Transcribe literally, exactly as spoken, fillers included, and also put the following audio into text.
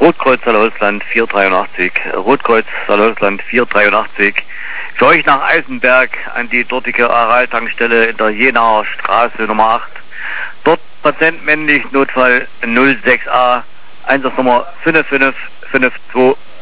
Rotkreuz Saarland vier dreiundachtzig, Rotkreuz Saarland vier dreiundachtzig. Für euch nach Eisenberg an die dortige Aral-Tankstelle in der Jenaer Straße Nummer acht. Dort Patient männlich, Notfall null sechs a, Einsatznummer fünf fünf fünf zwei